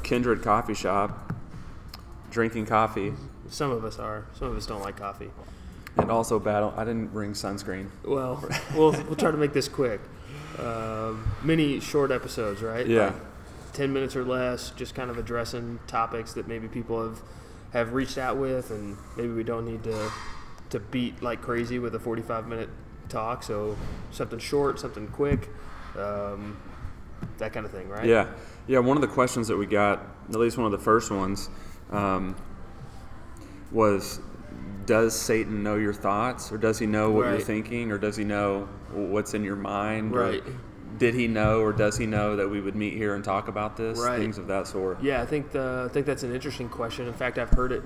Kindred Coffee Shop, drinking coffee. Some of us are. Some of us don't like coffee. And also battle. I didn't bring sunscreen. Well, we'll try to make this quick. Many short episodes, right? Yeah. Like 10 minutes or less, just kind of addressing topics that maybe people have reached out with, and maybe we don't need to beat like crazy with a 45-minute talk. So something short, something quick, that kind of thing, right? Yeah. Yeah, one of the questions that we got, at least one of the first ones, was, does Satan know your thoughts, or does he know what you're thinking, or does he know what's in your mind? Right. Or did he know, or does he know that we would meet here and talk about this? Right. Things of that sort. Yeah, I think that's an interesting question. In fact, I've heard it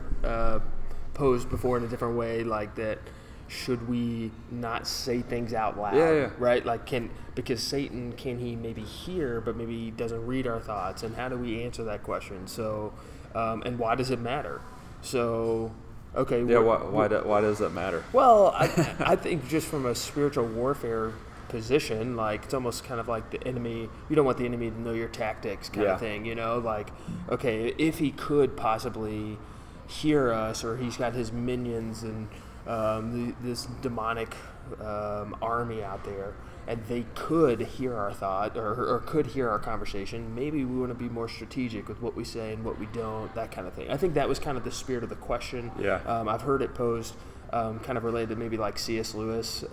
posed before in a different way, like that. Should we not say things out loud? Yeah. Right? Like, because Satan, can he maybe hear, but maybe he doesn't read our thoughts? And how do we answer that question? So, and why does it matter? So, okay. Yeah. Why does that matter? Well, I think just from a spiritual warfare position, like it's almost kind of like the enemy. You don't want the enemy to know your tactics, kind of thing. You know, like, okay, if he could possibly hear us, or he's got his minions and this demonic army out there, and they could hear our thought or could hear our conversation, maybe we want to be more strategic with what we say and what we don't, that kind of thing. I think that was kind of the spirit of the question. Yeah. I've heard it posed kind of related to maybe like C.S. Lewis,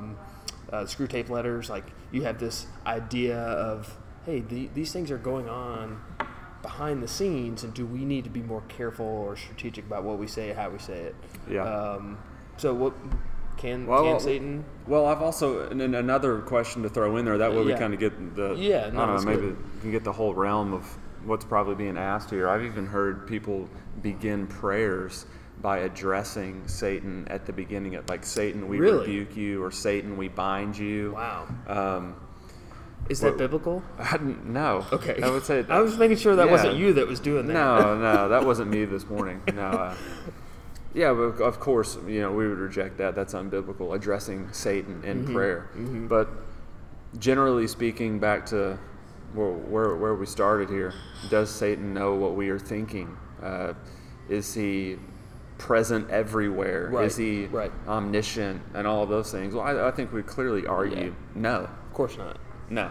Screw Tape Letters. Like, you have this idea of, hey, these things are going on behind the scenes, and do we need to be more careful or strategic about what we say and how we say it? Yeah. So what can Satan? Well, I've also, and then another question to throw in there, that way we kind of get the, I don't know, maybe we can get the whole realm of what's probably being asked here. I've even heard people begin prayers by addressing Satan at the beginning of, like, Satan, we rebuke you, or Satan, we bind you. Wow. Is that biblical? No. Okay. I would say I was making sure that wasn't you that was doing that. No, that wasn't me this morning. No. Yeah, but of course, we would reject that. That's unbiblical, addressing Satan in prayer. Mm-hmm. But generally speaking, back to where we started here, does Satan know what we are thinking? Is he present everywhere? Right. Is he omniscient and all of those things? Well, I think we clearly argue no. Of course not. No.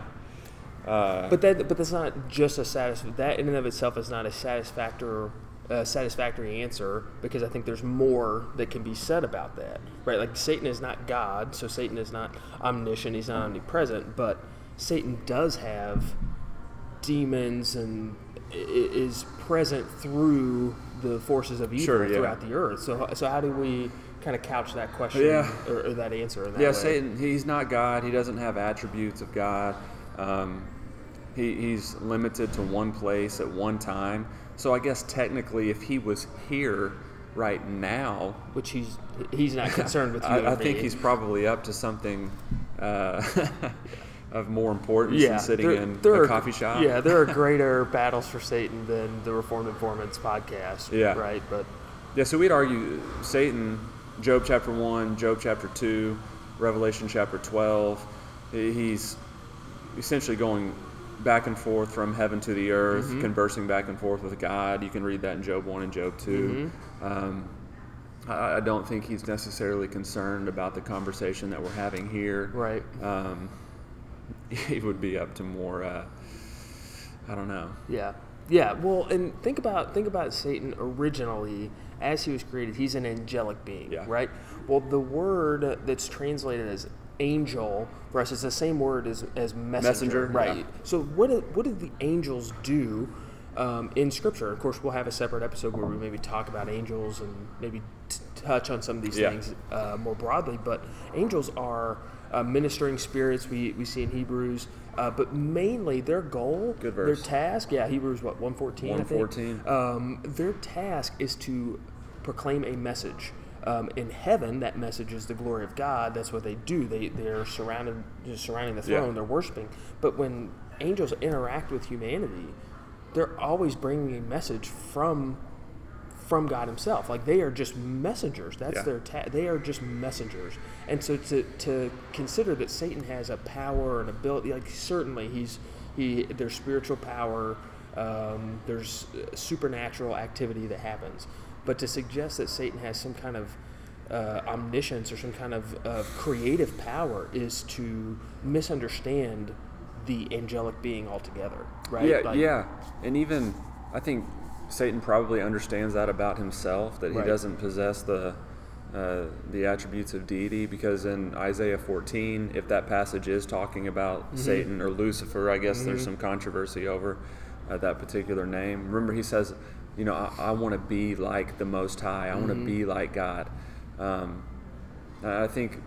But that's not just that in and of itself is not a satisfactory answer, because I think there's more that can be said about that, right? Like, Satan is not God, so Satan is not omniscient, he's not omnipresent, but Satan does have demons and is present through the forces of evil throughout the earth. So how do we kind of couch that question or that answer in that way? Satan, he's not God. He doesn't have attributes of God. He's limited to one place at one time. So I guess technically, if he was here right now, which he's not concerned with you. I think he's probably up to something of more importance than sitting in a coffee shop. Yeah, there are greater battles for Satan than the Reformed Informants podcast. Yeah. Right. But so we'd argue Satan, Job chapter 1, Job chapter 2, Revelation chapter 12. He's essentially going back and forth from heaven to the earth, conversing back and forth with God. You can read that in Job 1 and Job 2. I don't think he's necessarily concerned about the conversation that we're having here. Right. He would be up to more, I don't know. Yeah. Yeah, well, and think about Satan originally, as he was created. He's an angelic being, right? Well, the word that's translated as angel for us is the same word as messenger. Right. Yeah. So what did the angels do in Scripture? Of course, we'll have a separate episode where we maybe talk about angels and maybe touch on some of these things more broadly. But angels are ministering spirits we see in Hebrews. But mainly their goal, their task, Hebrews 1:14, 1:14. Their task is to proclaim a message. In heaven, that message is the glory of God. That's what they do. They're surrounding the throne. They're worshiping. But when angels interact with humanity, they're always bringing a message from God Himself. Like, they are just messengers. That's their they are just messengers. And so to consider that Satan has a power and ability, like, certainly there's spiritual power There's supernatural activity that happens. But to suggest that Satan has some kind of omniscience or some kind of creative power is to misunderstand the angelic being altogether, right? Yeah. And even, I think Satan probably understands that about himself, that he doesn't possess the attributes of deity, because in Isaiah 14, if that passage is talking about Satan or Lucifer, I guess there's some controversy over that particular name. Remember, he says, I want to be like the Most High. I want to be like God. I think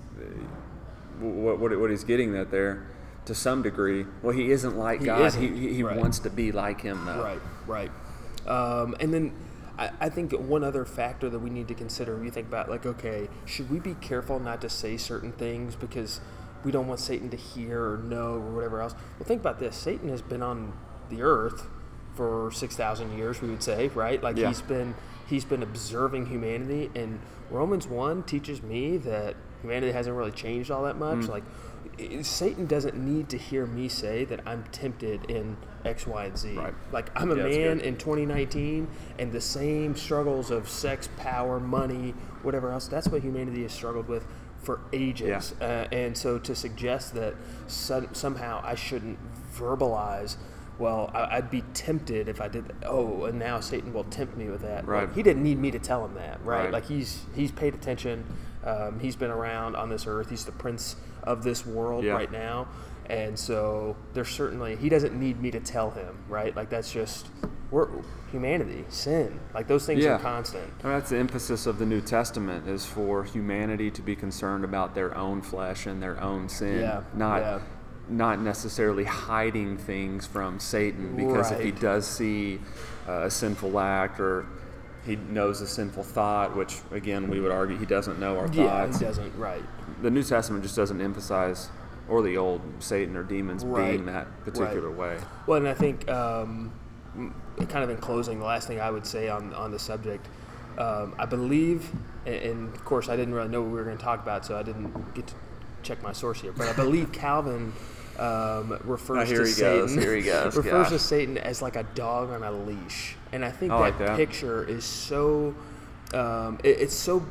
what he's getting at there, to some degree, well, he isn't like God. He wants to be like him, though. Right. And then I think one other factor that we need to consider when you think about, like, okay, should we be careful not to say certain things because we don't want Satan to hear or know or whatever else? Well, think about this. Satan has been on the earth for 6,000 years, we would say, right? Like, he's been observing humanity, and Romans 1 teaches me that humanity hasn't really changed all that much. Like, Satan doesn't need to hear me say that I'm tempted in X, Y, and Z. Right. Like, I'm a man in 2019, and the same struggles of sex, power, money, whatever else, that's what humanity has struggled with for ages. And so to suggest that somehow I shouldn't verbalize, well, I'd be tempted if I did that. Oh, and now Satan will tempt me with that. Right. Like, he didn't need me to tell him that, right? Like, he's paid attention. He's been around on this earth. He's the prince of this world right now. And so there's certainly, he doesn't need me to tell him, right? Like, that's just, we're humanity, sin. Like, those things are constant. Well, that's the emphasis of the New Testament, is for humanity to be concerned about their own flesh and their own sin, not necessarily hiding things from Satan, because if he does see a sinful act, or he knows a sinful thought, which, again, we would argue he doesn't know our thoughts. Yeah, he doesn't, right. The New Testament just doesn't emphasize, or the old, Satan or demons being that particular way. Well, and I think, kind of in closing, the last thing I would say on the subject, I believe, and of course I didn't really know what we were going to talk about, so I didn't get to check my source here, but I believe Calvin refers to Satan. Here he goes. refers to Satan as like a dog on a leash, and I think that picture is so. It's so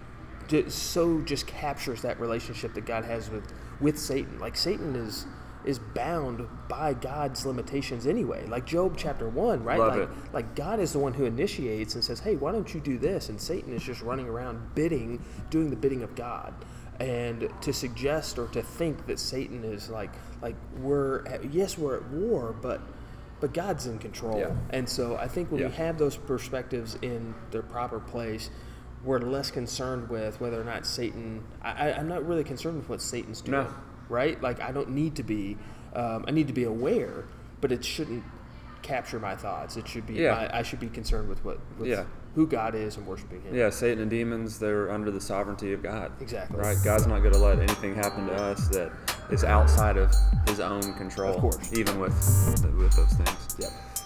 just captures that relationship that God has with Satan. Like, Satan is bound by God's limitations anyway. Like Job chapter 1, right? Like God is the one who initiates and says, "Hey, why don't you do this?" And Satan is just running around doing the bidding of God. And to suggest or to think that Satan is like we're at war, but God's in control. Yeah. And so I think when we have those perspectives in their proper place, we're less concerned with whether or not Satan. I'm not really concerned with what Satan's doing, right? Like, I don't need to be. I need to be aware, but it shouldn't capture my thoughts. It should be. I should be concerned with who God is and worshiping Him. Yeah, Satan and demons, they're under the sovereignty of God. Exactly. Right? God's not going to let anything happen to us that is outside of His own control. Of course. Even with those things. Yep.